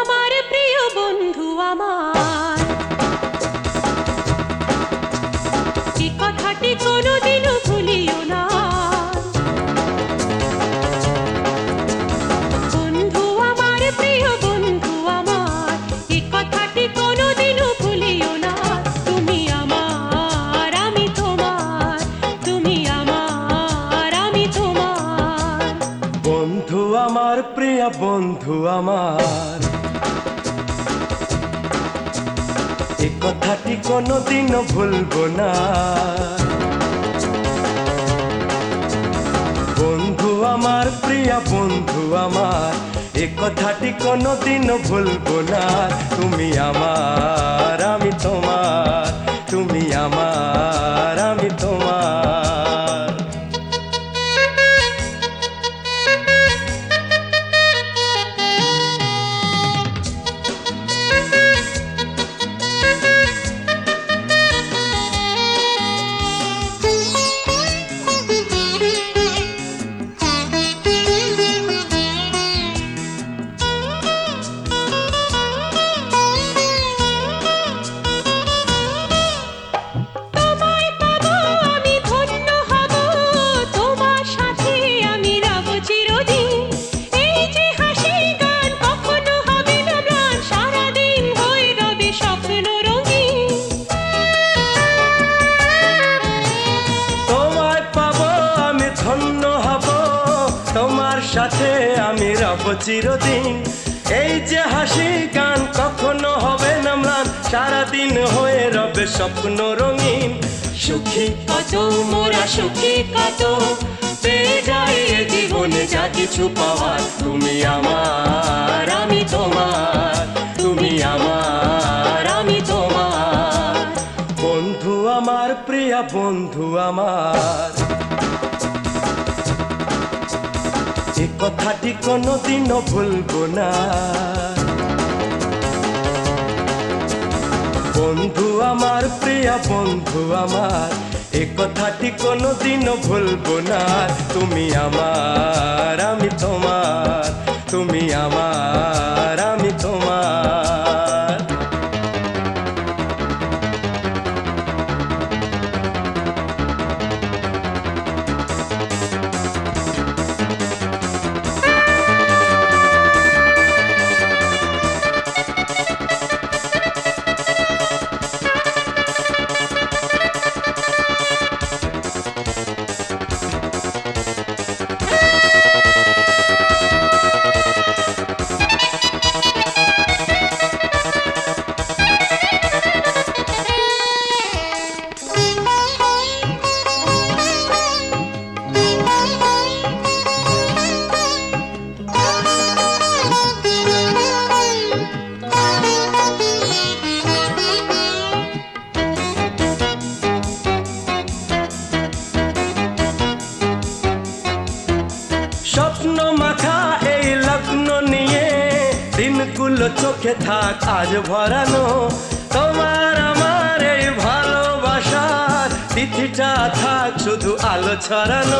আমার প্রিয় বন্ধু আমার, এই কথাটি কোনোদিনও ভুলিও না। বন্ধু আমার, প্রিয় বন্ধু আমার, এই কথাটি কোনোদিনও ভুলিও না। তুমি আমার, আমি তোমার, তুমি আমার, আমি তোমার। বন্ধু আমার, প্রিয় বন্ধু আমার, এই কথাটি কোনোদিনও ভুলবো না। বন্ধু আমার, প্রিয় বন্ধু আমার, এই কথাটি কোনোদিনও ভুলবো না। তুমি আমার, আমি তোমার, তুমি আমার, আমি তোমার। তোমায় পাবো আমি ধন্য হব, তোমার সাথে আমি রব চিরদিন। এই যে হাসি গান কখনো হবে না ম্লান, সারাদিন হয়ে রবে স্বপ্ন রঙিন। তোমায় পাবো আমি ধন্য হব, তোমার সাথে আমি রব চিরদিন। এই যে হাসি গান কখনো হবে না ম্লান, সারাদিন হয়ে রবে স্বপ্ন রঙিন। সুখী কত মোরা, সুখী কত, পেয়ে যায় এ জীবনে যা কিছু পাওয়ার। তুমি আমার, আমি তোমার, তুমি আমার, আমি তোমার। বন্ধু আমার, প্রিয় বন্ধু আমার, এই কথাটি কোনোদিনও ভুলবো না। বন্ধু আমার, প্রিয় বন্ধু আমার, এই কথাটি কোনোদিনও ভুলবো না। তুমি আমার, আমি তোমার, তুমি আমার, আমি তোমার। স্বপ্ন মাখা এই লগ্ন নিয়ে দিনগুলো চোখে থাক আজ ভরানো। তোমার আমার এই ভালোবাসার তিথিটা থাক শুধু আলো ছড়ানো।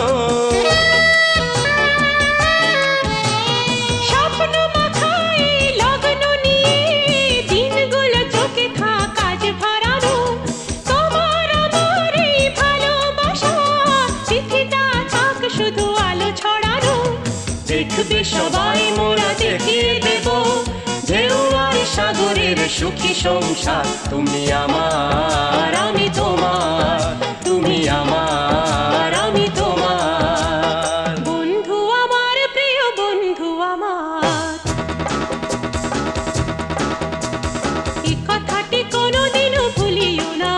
স্বপ্ন মাখা এই লগ্ন নিয়ে দিনগুলো চোখে থাক আজ ভরানো। তোমার আমার এই ভালোবাসা তিথিটা থাক শুধু আলো ছড়ানো। দেখবে সবাই মোরা দেখিয়ে দেব ঢেউ আর সাগরের সুখী সংসার। তুমি আমার, আমি তোমার, তুমি আমার, আমি তোমার। বন্ধু আমার, প্রিয় বন্ধু আমার, এই কথাটি কোনোদিনও ভুলিও না।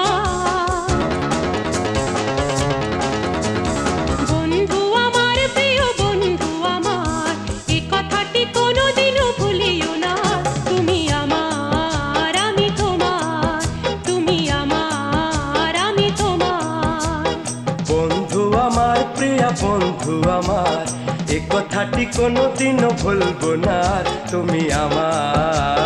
বন্ধু আমার, প্রিয় বন্ধু আমার, এই কথাটি কোনোদিনও ভুলিও না। তুমি আমার, আমি তোমার, তুমি আমার, আমি তোমার। বন্ধু আমার, প্রিয় বন্ধু আমার, এই কথাটি কোনোদিনও ভুলবো না। তুমি আমার